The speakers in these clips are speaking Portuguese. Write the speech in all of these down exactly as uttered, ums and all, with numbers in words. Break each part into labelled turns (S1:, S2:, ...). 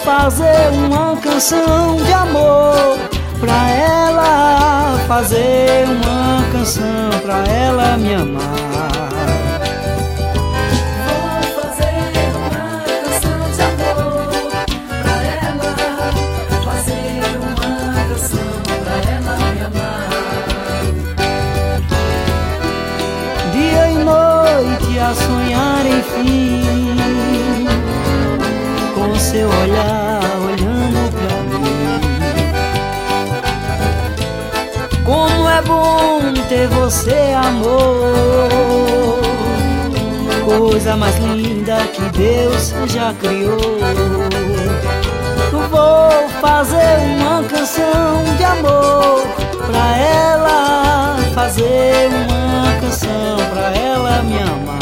S1: fazer uma canção de amor pra ela, fazer uma canção pra ela me amar. A sonhar enfim, com seu olhar olhando pra mim. Como é bom ter você, amor, coisa mais linda que Deus já criou. Vou fazer uma canção de amor pra ela, fazer uma canção pra ela me amar.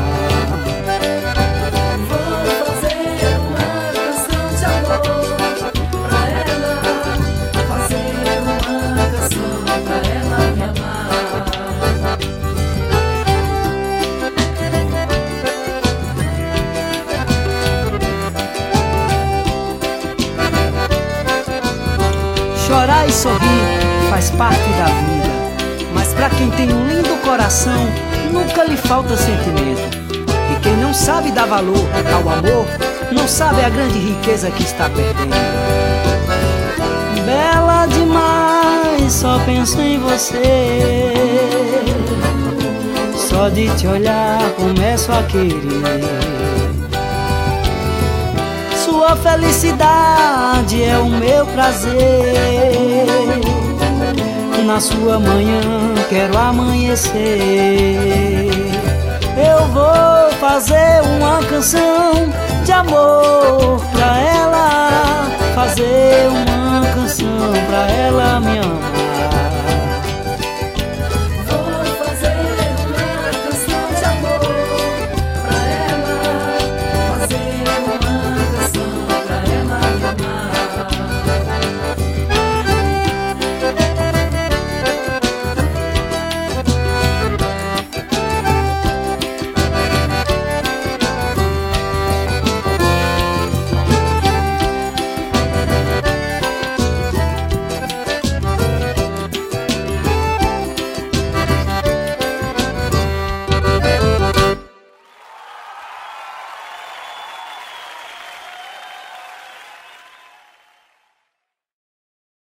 S1: Chorar e sorrir faz parte da vida, mas pra quem tem um lindo coração, nunca lhe falta sentimento. E quem não sabe dar valor ao amor, não sabe a grande riqueza que está perdendo. Bela demais, só penso em você, só de te olhar começo a querer. Sua felicidade é o meu prazer, na sua manhã quero amanhecer. Eu vou fazer uma canção de amor pra ela, fazer uma canção pra ela me amar.